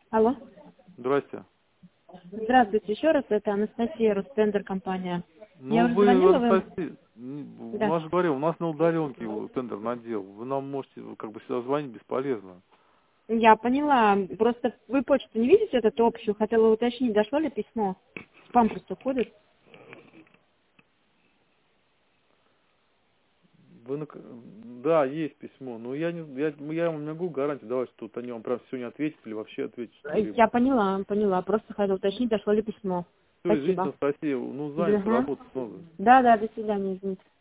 Алло. Здрасте. Здравствуйте еще раз, это Анастасия, Ростендер компания. Я Ну, уже вы, звонила, вы... Анастасия, Да. я же говорил, у нас на удаленке тендер надел. Вы нам можете как бы сюда звонить бесполезно. Я поняла. Просто вы почту не видите, эту общую? Хотела уточнить, дошло ли письмо? Спам просто ходит. Вы Да, есть письмо, но я вам не могу гарантию давать, что вот они вам прям сегодня ответят или вообще ответят что-либо. Я поняла. Просто хотела уточнить, дошло ли письмо. Все, извините, Спасибо. Анастасия, занято, Ага. работать много. Да, до свидания, извините.